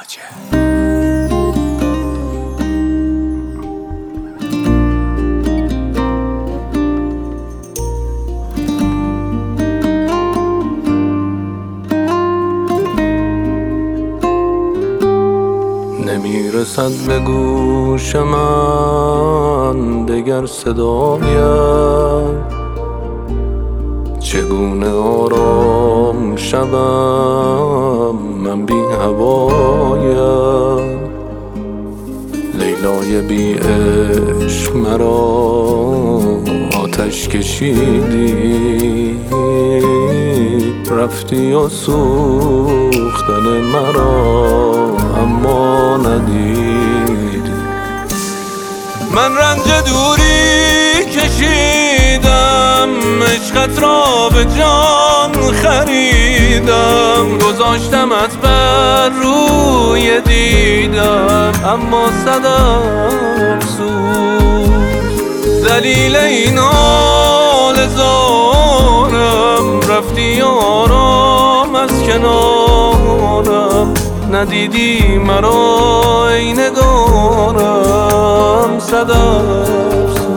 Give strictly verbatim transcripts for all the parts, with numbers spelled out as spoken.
خواجه. نمیرسد به گوش من دگر صدایم، چگونه آرام شوم من بی هوایم. لیلای بی عشق مرا آتش کشیدی، رفتی و سوختن مرا اما ندیدی. من رنج دوری کشیدم، عشقت را به جان خریدم، گذاشتمت بر روی دیدم اما صدم سوخت. دلیل این حال زارم، رفتی آرام از کنارم، ندیدی مرا ای نگارم صدم سوخت.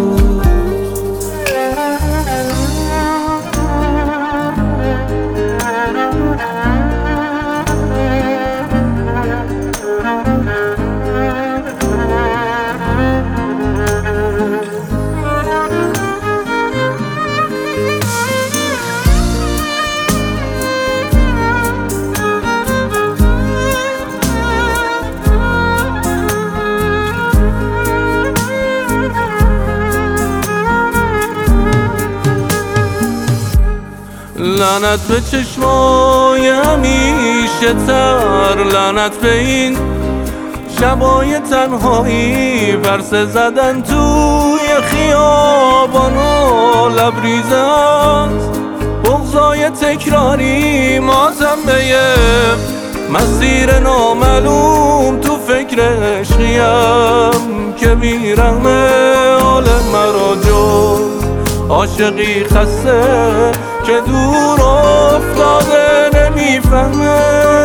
لعنت به چشمای همیشه تر، لعنت به این شبای تنهایی، ورسه زدن توی خیابان و لبریزه است بغضای تکراری. ماتم به یه مسیر نامعلوم، تو فکر عشقیم که بیرغم حال مرا جز عاشقی خسته که دور افتاده نمیفهمه.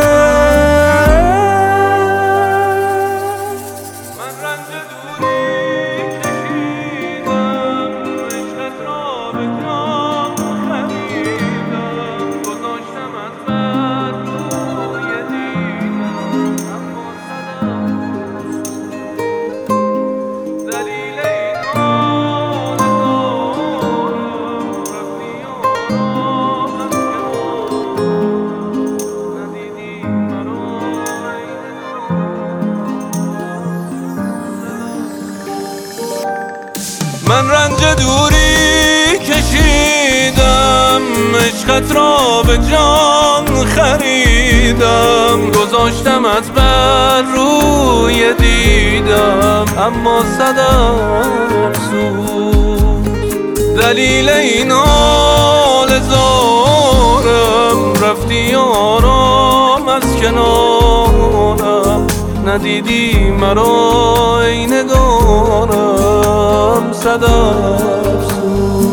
من رنج دوری کشیدم، عشقت را به جان خریدم، گذاشتمت بر روی دیدم اما صدم سوخت. دلیل این حال من رنج دوری کشیدم، عشقت را به جان خریدم، گذاشتمت بر روی دیدم اما صدم سوخت. دلیل این حال زارم، رفتی آرام از کنارم، ندیدی مرا ای نگارم صدم سوخت.